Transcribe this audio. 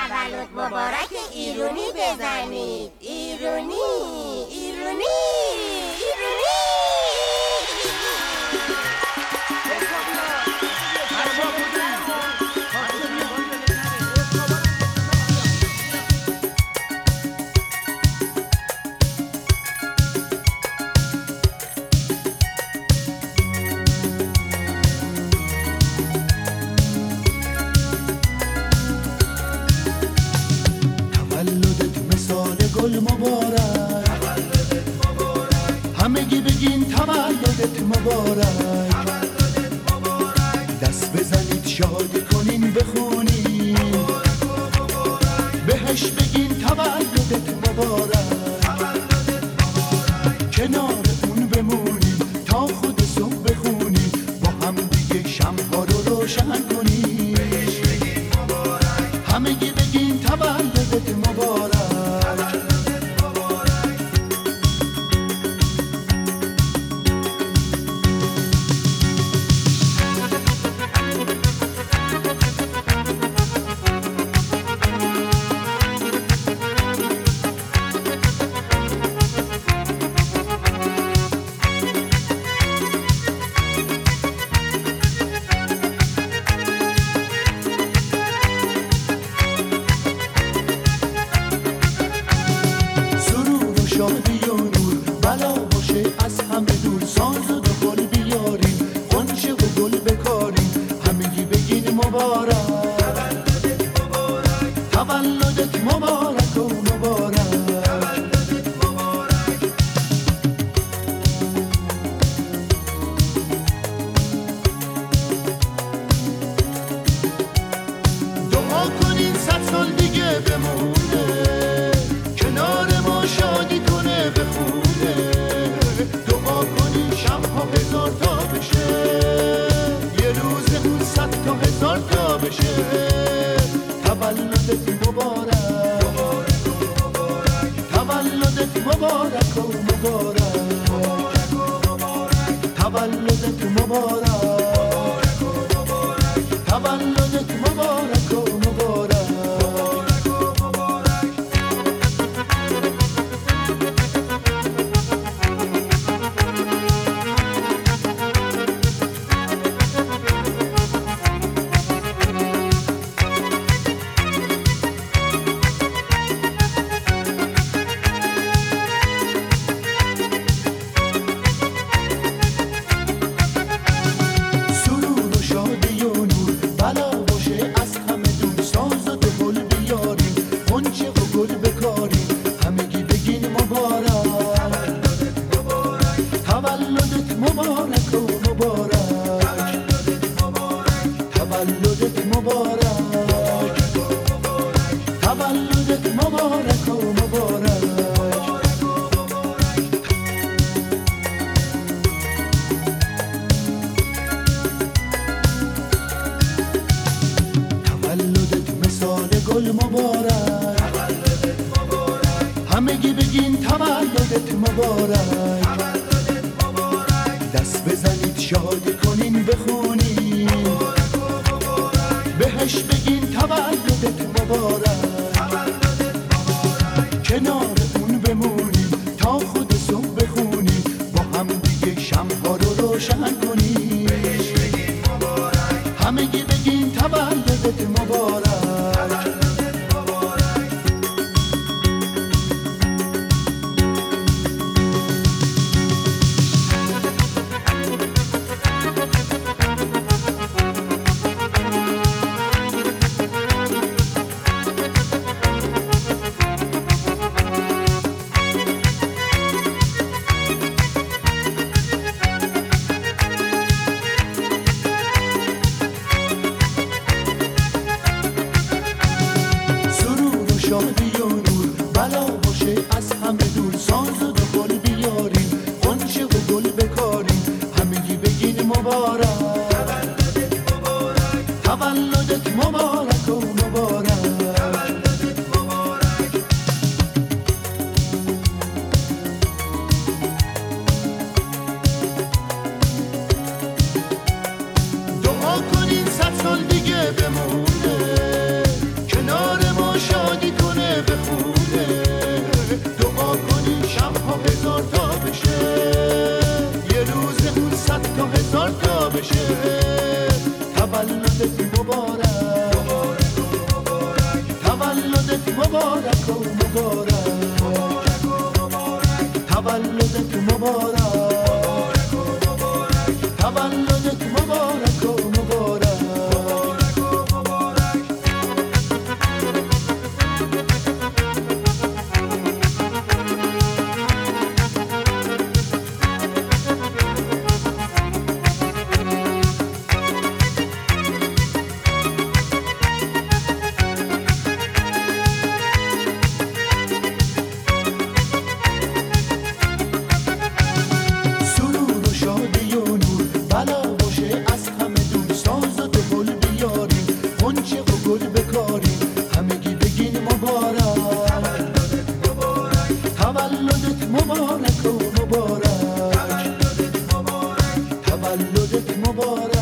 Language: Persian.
تولد مبارک ایرونی بزنید. ایرونی ایرونی ایرونی. گل مبارک، همگی بگین تولدت مبارک. دست بزنید شادی کنین بخونین، بهش بگین تولدت مبارک. کنار اون بمونین تا خود صبح بخونین، با هم دیگه شمع‌ها رو روشن کنین. همگی بگین تولدت مبارک. شادی و نور بلا باشه از همه دور، ساز و گل بیاریم، غنچه و گل بکاریم. همگی بگین مبارک، تولدت مبارک و مبارک. دعا کنین 100 سال دیگه بمونه، کنار ما شادی کنه بخونه. دعا کنین شب‌ها 1000 تا بشه، یه روز اون 100 تا 1000 تا بشه. تولدت مبارک، تولدت مبارک و مبارک. تولدت مبارک، تولدت مبارک و مبارک. تولدت مبارک و مبارک. تولدت مبارک، تولدت مبارک و مبارک. تولدت مثال گل مبارک، همگی بگین تولدت مبارک. دست بزنید شادی کنین بخونین، بهش بگین تولدت مبارک. کنار اون بمونین تا خود صبح بخونین، با هم دیگه شمع‌ها رو روشن کنین. همگی بگین تولدت مبارک. شادی و نور بلا باشه از همه دور، ساز و گل بیاریم، غنچه و گل بکاریم. همگی بگین مبارک، تولدت مبارک و مبارک. دعا کنین 100 سال دیگه بمونه، کنار ما مبارک و مبارک تولدت مبارک تولدت مبارک و مبارک تولدت مبارک